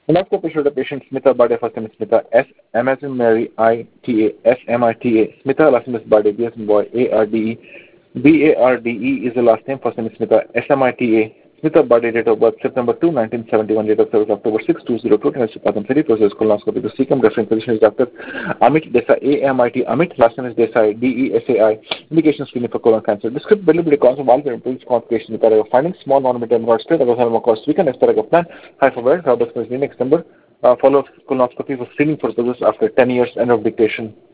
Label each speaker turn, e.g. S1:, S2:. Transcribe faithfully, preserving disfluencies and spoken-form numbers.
S1: Colonoscopy showed a patient Smita Bade, first name is Smita, S, M as in Mary, I, T, A, S, M, I, T, A, Smita, last name is Bade, B as in boy, A, R, D, E, B, A, R, D, E is the last name, first name is Smita, S, M, I, T, A, Smita Bade, date of birth, September second, nineteen seventy-one, date of service, October sixth, two thousand two, Pathan City, process colonoscopy. The C C M referring physician is Doctor Amit Desai, A, M, I, T, Amit, last name is Desai, D, E, S, A, I, indication screening for colon cancer. Descript availability cause of valve improves complication, the paragraph finding, small non-meter hemorrhoid state, the cause weaken, as paragraph plan, hyperware, Robert's next number. Uh, follow colonoscopy for screening purposes after ten years end of dictation.